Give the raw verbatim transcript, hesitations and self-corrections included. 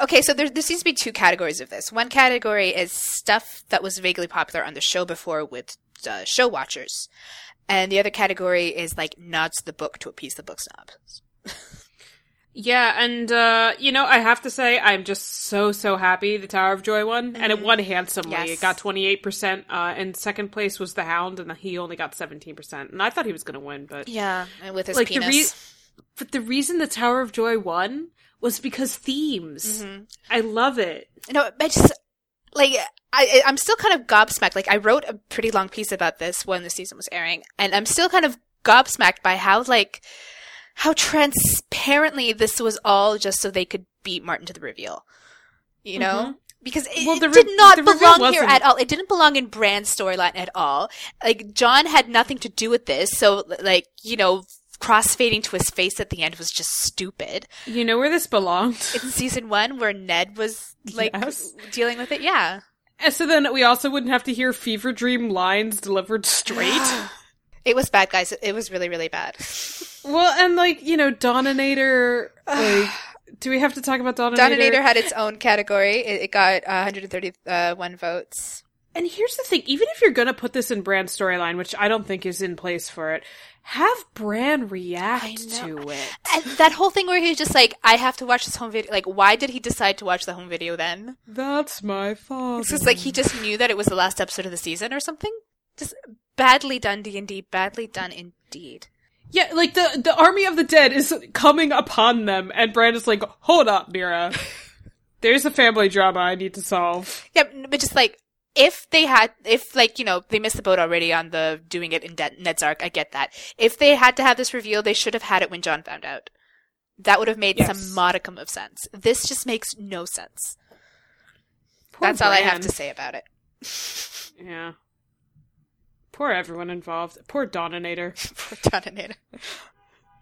okay, so there, there seems to be two categories of this. One category is stuff that was vaguely popular on the show before with uh, show watchers. And the other category is, like, nods to the book to appease the book snobs. Yeah, and, uh, you know, I have to say, I'm just so, so happy the Tower of Joy won, mm-hmm. and it won handsomely. Yes. It got twenty-eight percent, uh, and second place was The Hound, and he only got seventeen percent. And I thought he was going to win, but... Yeah, and with his like, penis. The re- but the reason the Tower of Joy won was because themes. Mm-hmm. I love it. No, I just... Like, I, I'm still kind of gobsmacked. Like, I wrote a pretty long piece about this when the season was airing, and I'm still kind of gobsmacked by how, like, how transparently this was all just so they could beat Martin to the reveal. You know? Mm-hmm. Because it, well, it re- did not belong wasn't... here at all. It didn't belong in Bran's storyline at all. Like, John had nothing to do with this, so, like, you know, crossfading to his face at the end was just stupid. You know where this belonged? In season one, where Ned was, like, yes. dealing with it? Yeah. And so then we also wouldn't have to hear fever dream lines delivered straight. It was bad, guys. It was really, really bad. Well, and, like, you know, Doninator, like, do we have to talk about Doninator? Doninator had its own category. It, it got uh, one hundred thirty-one votes. And here's the thing, even if you're gonna put this in Bran's storyline, which I don't think is in place for it, have Bran react to it. And that whole thing where he's just like, I have to watch this home video. Like, why did he decide to watch the home video then? That's my father. It's just like he just knew that it was the last episode of the season or something. Just badly done, D and D. Badly done indeed. Yeah, like, the, the army of the dead is coming upon them, and Bran is like, hold up, Mira. There's a family drama I need to solve. Yeah, but just like, if they had, if, like, you know, they missed the boat already on the doing it in De- Ned's arc, I get that. If they had to have this reveal, they should have had it when Jon found out. That would have made yes. some modicum of sense. This just makes no sense. Poor That's Bran. All I have to say about it. Yeah. Poor everyone involved. Poor Doninator. Poor Doninator.